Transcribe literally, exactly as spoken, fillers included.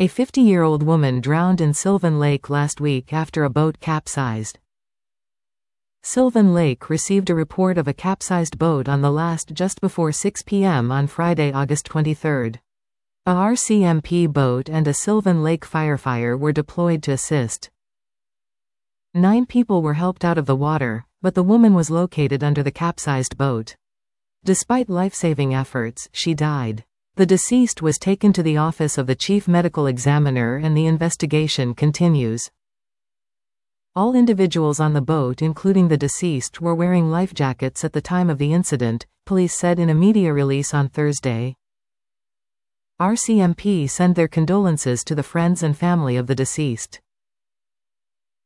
A fifty-year-old woman drowned in Sylvan Lake last week after a boat capsized. Sylvan Lake received a report of a capsized boat on the last just before six p m on Friday, August twenty-third. A R C M P boat and a Sylvan Lake firefighter were deployed to assist. Nine people were helped out of the water, but the woman was located under the capsized boat. Despite life-saving efforts, she died. The deceased was taken to the office of the chief medical examiner and the investigation continues. All individuals on the boat, including the deceased, were wearing life jackets at the time of the incident, police said in a media release on Thursday. R C M P send their condolences to the friends and family of the deceased.